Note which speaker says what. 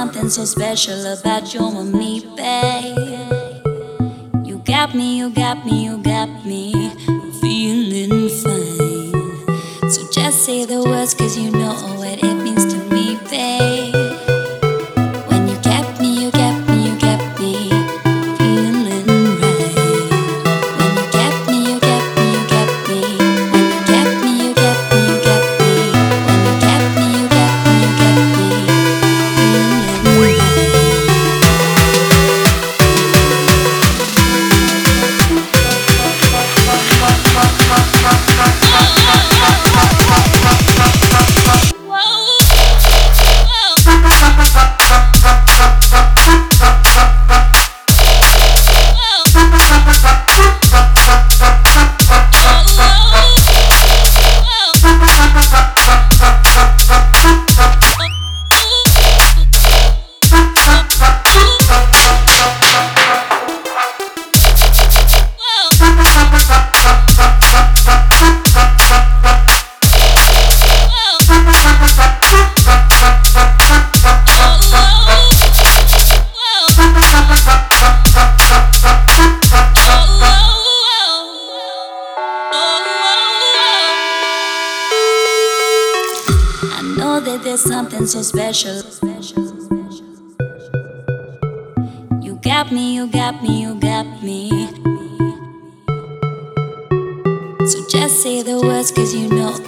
Speaker 1: something so special about you and me, babe. You got me, you got me, you got me feeling fine. So just say the words, 'cause you know what it means to me, babe. When you got me, you got me, you got me feeling right. When you got me, you got me, you got me. When you got me, you got me, you got me. When you got me, you got me, you got me feeling right. I know that there's something so special. You got me, you got me, you got me. So just say the words, 'cause you know